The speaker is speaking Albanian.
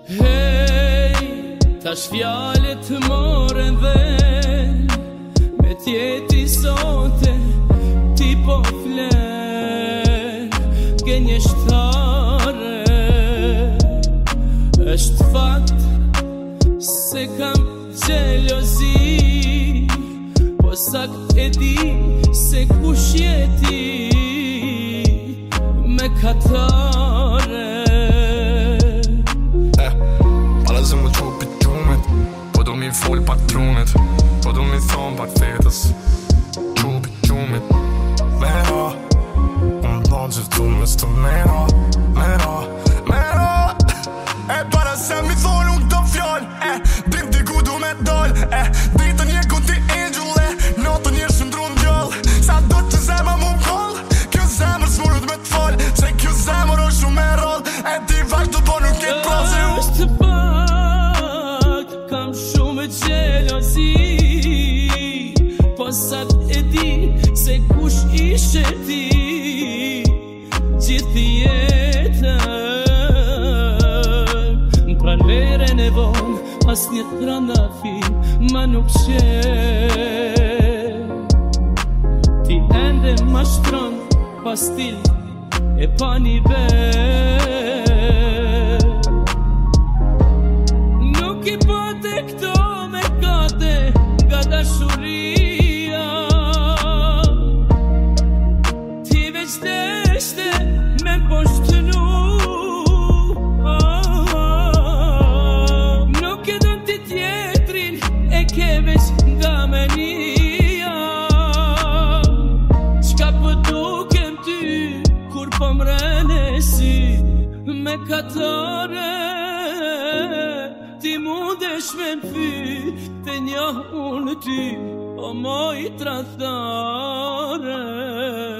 Hej, tash fjallet moren dhe me tjeti sote ti po flen gënjeshtare. Është fakt se kam gjelozi, po sakt e di se kush jeti me katare. Alle më qupit gjumit, po du mi full pak trunit, po du mi thon pak fetës. Qupit gjumit, mera, unë do gjithu mes të mera. E para se mi thon unë këto fjall, dim t'i ku du me dal, ditën je ku ti angel, natën je shëndru n'gjall. Sa do të zemër mu m'kall, kjo zemër s'murët me t'fall, se kjo zemër është shumë e rall, e ti vazhdo po nuk e prazi u. Është pak, kam shumë gjelozi, po sakt e di se kush ishe ti gjithë jetën. Pran veren e vonë, as një trandafi ma nuk qe. Ti ende ma shtron, pa stil e pa nivel. Nuk i pote këto me kate nga dashuria, ti veç deshte me poshtënu. Nuk e dën ti tjetrin e ke veç nga menia. Qka për dukem ty kur po mrenesi me katare. Ti mundesh me m'fy të një unë ty, o moj tradhtare.